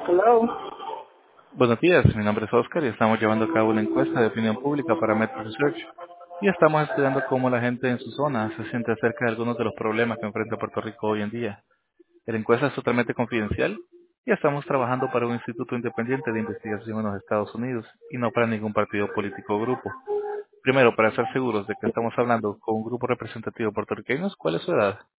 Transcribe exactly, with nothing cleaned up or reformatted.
Hello. Buenos días, mi nombre es Oscar y estamos llevando a cabo una encuesta de opinión pública para Metro Research y estamos estudiando cómo la gente en su zona se siente acerca de algunos de los problemas que enfrenta Puerto Rico hoy en día. La encuesta es totalmente confidencial y estamos trabajando para un instituto independiente de investigación en los Estados Unidos y no para ningún partido político o grupo. Primero, para estar seguros de que estamos hablando con un grupo representativo de puertorriqueños, ¿cuál es su edad?